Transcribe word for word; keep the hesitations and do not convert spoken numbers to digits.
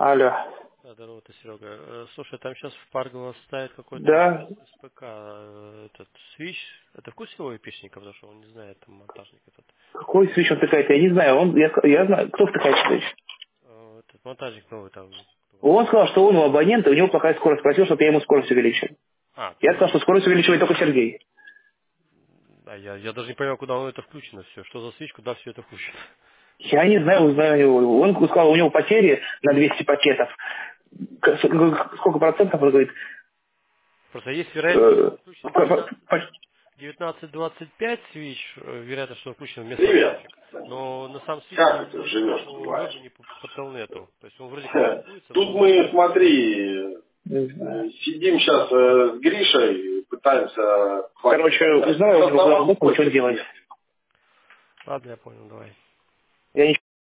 Алло. Да, здорово, это Серега. Э, Слушай, там сейчас в Паргово ставит какой-то Да. СПК, э, этот свич. Это в курсе его эпичника, потому что он не знает, там монтажник этот. Какой свич он втыкает? Я не знаю. Он, я, я знаю, кто втыкает свич. Э, Этот монтажник новый там. Он сказал, что он у абонента, у него плохая скорость. Просил, чтобы я ему скорость увеличил. А, Я то сказал, что скорость увеличивает только Сергей. а я, я даже не понимаю, куда он это включено все. Что за свич, куда все это включено? Я не знаю, узнаю у него. Он сказал, у него потери на двести пакетов. К- с- Сколько процентов, он говорит, Просто есть вероятность, что э, он включен по- по- девятнадцать по- девятнадцать двадцать пять свич, э, вероятность, что он включен вместо Привет. лампочек. Но на сам свич не Как ты видно ни живешь, по вебу, поживаешь? ни по, по телнету. То есть он вроде как рисуется, Тут но... мы, смотри, не знаю. э, сидим сейчас с Гришей, пытаемся хватить. Короче, узнаю у него, куда работал, что он делает. Ладно, я понял, давай. Я не